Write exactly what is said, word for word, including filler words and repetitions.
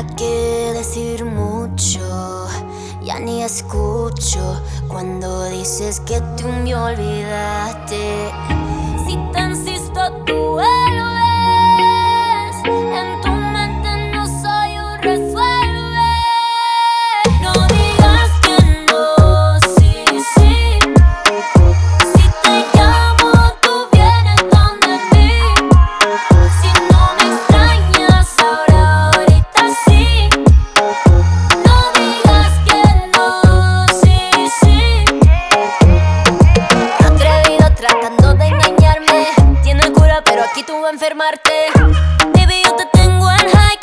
para qué decir mucho, ya ni escucho cuando dices que tú me olvidaste. Si te insisto, tú vuelves. En tu mente no soy un resuelve. No digas que no, sí, sí. Si te llamo, tú vienes donde mí. Si no me extrañas ahora, ahorita sí. No digas que no, sí, sí. Atrevido tratando de engañarme. Tiene cura, pero aquí tú vas a enfermarte. Baby, yo te tengo en high.